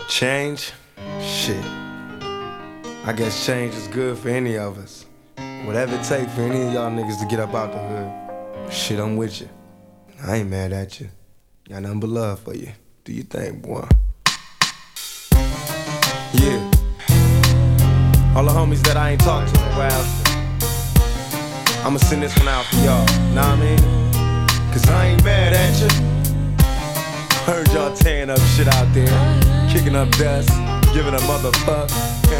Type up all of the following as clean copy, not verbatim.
Change? Shit. I guess change is good for any of us. Whatever it takes for any of y'all niggas to get up out the hood. Shit, I'm with you. I ain't mad at you. Got nothing but love for you. Do you think, boy? Yeah. All the homies that I ain't talked to in a while, I'ma send this one out for y'all. Know what I mean? Cause I ain't mad at you. Heard y'all tearing up shit out there, kicking up dust, giving a motherfuck.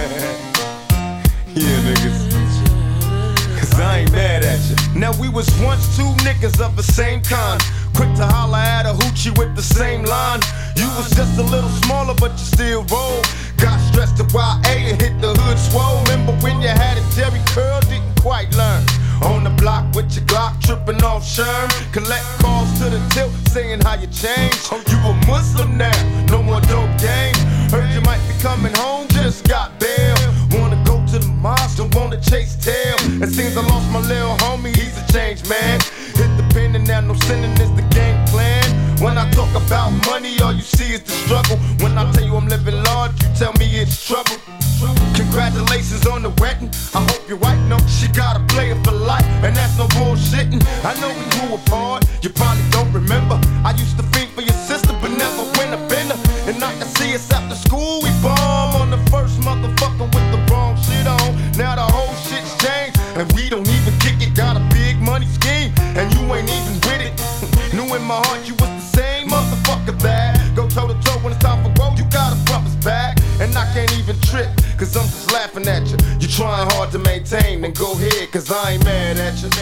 Yeah, niggas. Cause I ain't mad at you. Now we was once two niggas of the same kind, quick to holler at a hoochie with the same line. You was just a little smaller, but you still roll. Got stressed to YA and hit the hood swole. Remember when you had a Jerry curl, didn't quite learn. On the block with your Glock, tripping off Sherm. Collect calls to the tilt, saying how you changed. You a Muslim now, no more dope game. Heard you might be coming home, just got bail. Wanna go to the mosque, don't wanna chase tail. It seems I lost my little homie, he's a changed man. Hit the pen and now no sinning is the game plan. When I talk about money, all you see is the struggle. When I tell you I'm living large, you tell me it's trouble. Congratulations on the wedding. I hope your wife knows she got a player for life, and that's no bullshitting. I know we grew apart, you probably don't remember. I used to fiend for your sister, but never win a bender. And I can see us after school, we bomb on the first motherfucker with the wrong shit on. Now the whole shit's changed, and we don't even kick it. Got a big money scheme, and you ain't even with it. Knew in my heart you was the same motherfucker that go toe to toe when it's time for woe. You got a brother's back, and I can't even trip, cause I'm just laughing at you. You trying hard to maintain, then go ahead, cause I ain't mad at you.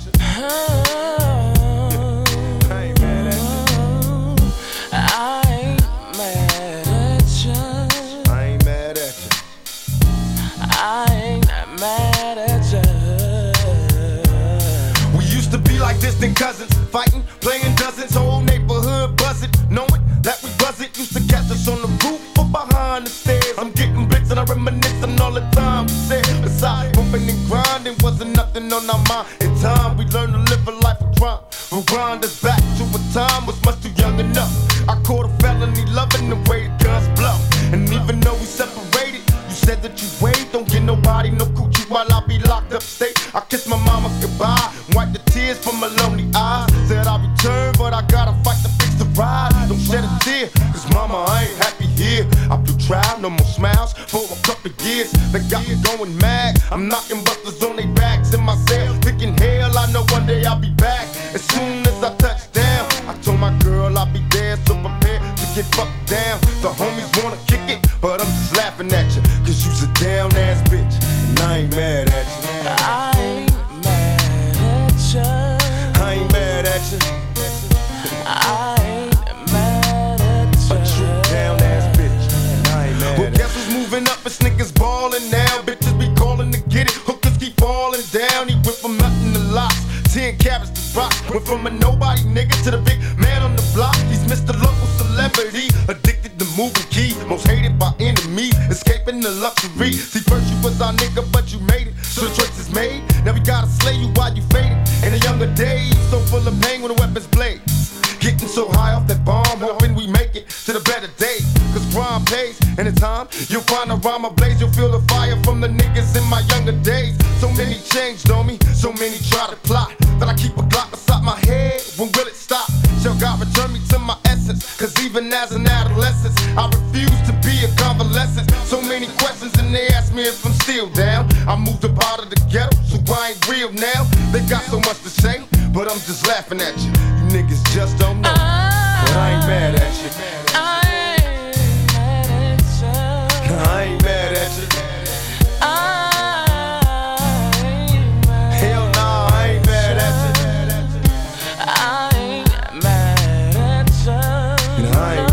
I ain't mad at you. I ain't mad at you. I ain't mad at you. I ain't mad at you. We used to be like distant cousins, fighting, playing dozens, whole neighborhood buzzing, knowing that we buzzing. Used to catch us on the roof or behind the stairs. I'm getting blitzed and I reminisce on all the time we said. Besides bumping and grinding, wasn't nothing on our mind. In time we learned to live a life of crime. Rewind us back to a time was much too young enough. I caught a felony loving the way the guns blow. And even though we separated, you said that you wait, don't get nobody no coochie while I be locked up state. I kiss my mama goodbye, wipe the tears from my lonely eyes. Said I'll return, but I gotta fight to fix the ride. Don't shed a tear, cause mama, I ain't happy here. I blew trial, no more smiles for a couple years. They got me going mad, I'm knocking busters on their backs in my cell, thinking hell, I know one day I'll be back. As soon as I touch down, I told my girl I'll be there, so prepared to get fucked down. The homies wanna kick it, but I'm just laughing at you, cause you's a down ass bitch, and I ain't mad at you. I ain't mad at you. I ain't mad at you. I ain't mad at you. A true down ass bitch, and I ain't mad. Well, guess who's moving up? It's niggas ballin' now. Bitches be calling to get it. Hookers keep falling down. He went from nothing to lots, 10 carats to rock. Went from a nobody nigga to the big man on the block. He's Mr. Local Celebrity, addicted to moving keys, most hated by enemies, escaping the luxury. See, first you was our nigga, but you made it, so the choice is made. Now we gotta slay you while you faded. In the younger days, so full of pain when the weapons blaze. Getting so high off that bomb, hoping we make it to the better days. Cause crime pays, and in time, you'll find a rhyme ablaze. You'll feel the fire from the niggas in my younger days. So many changed on me, so many try to plot, that I keep a Glock beside my head. When will it stop? Shall God return me to my essence? Cause even as an adolescent, I refuse to be a convalescent. So many questions and they ask me if I'm still down. I moved up out of the ghetto, so I ain't real now. They got so much to say, but I'm just laughing at you. You niggas just don't know, but I ain't mad at you. I ain't mad at you. I ain't mad at you. Hell nah, I ain't mad at you. I ain't mad at you. I ain't